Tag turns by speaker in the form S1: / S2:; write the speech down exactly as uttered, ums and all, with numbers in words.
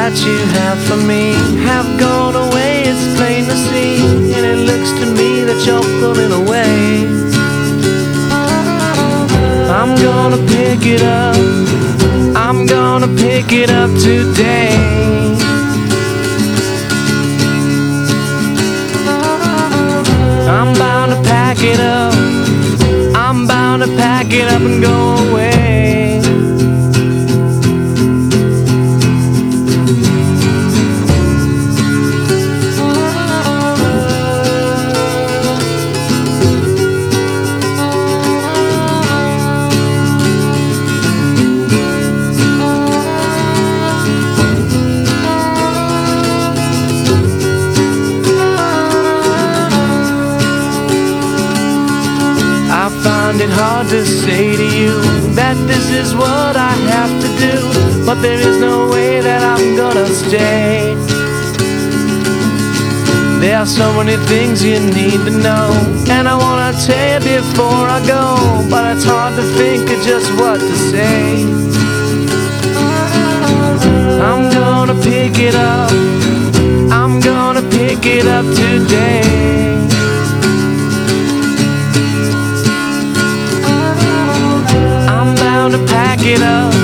S1: that you have for me have gone away, it's plain to see. And it looks to me that you're pulling away. I'm gonna pick it up, I'm gonna pick it up today. I'm bound to pack it up, I'm bound to pack it up and go away. I find it hard to say to you that this is what I have to do, but there is no way that I'm gonna stay. There are so many things you need to know, and I wanna tell you before I go, but it's hard to think of just what to say. I'm gonna pick it up, I'm gonna pick it up today. I'm bound to pack it up,